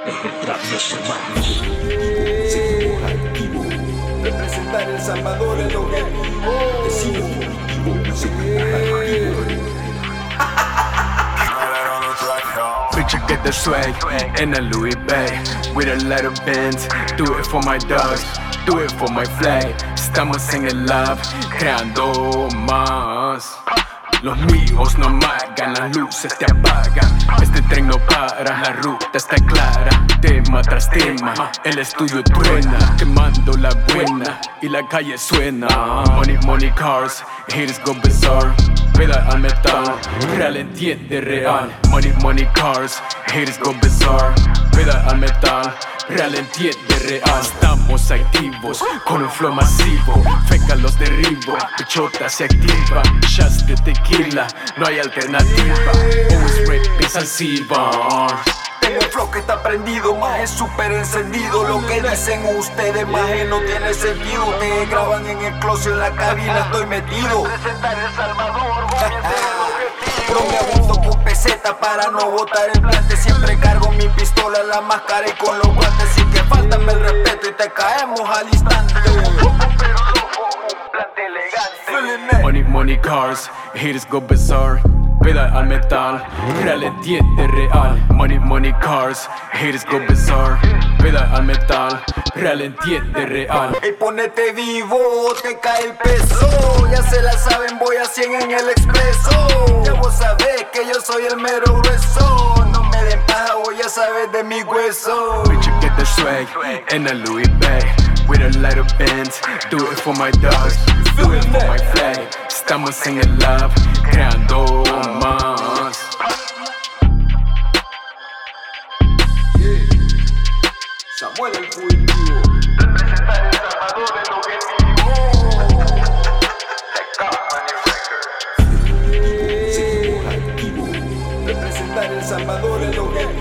Representar El Salvador es lo que Bitch, get the swag in a Louis bag with a lot of bands. Do it for my dogs, do it for my flag. Estamos en el lab creando más. Los míos no magan, las luces te apagan. Este tren no para, la ruta está clara. Tema tras tema, el estudio truena. Quemando la buena y la calle suena. Money, money, cars, haters go bizarre. Pedal al metal, real entiende real. Money, money, cars, haters go bizarre. Pedal al metal, real entiende real. Estamos activos con un flow masivo. Feca los derribo, pichota se activa. Shots de tequila, no hay alternativa. Always rap es salsiva. tengo un flow que está prendido, más es súper encendido. Lo que dicen ustedes, más no tiene sentido. Te graban en el closet, en la cabina estoy metido. Representar El Salvador, voy a ser el objetivo. No me aguanto con peseta para no botar el plante. Siempre cargo mi pistola, la máscara y con los guantes. Sin que faltame el respeto y te caemos al instante. Pero loco, un plante elegante. Money, money, cars, haters go bizarre. Pedal al metal, real entiende real. Money, money, cars, haters go bizarre. Pedal al metal, real entiende real. Ey, ponete vivo, te cae el peso. Ya se la saben, voy a 100 en el expreso. Ya vos sabés que yo soy el mero grueso. No me den paja, vos ya sabes de mi hueso. Bitch, you get the swag in a Louis bag with a lot of bands. Do it for my dogs, do it for my flag. Estamos en el lab creando más. Samuel el fugitivo. Representar El Salvador es el objetivo. The Company Records. Representar El Salvador es lo que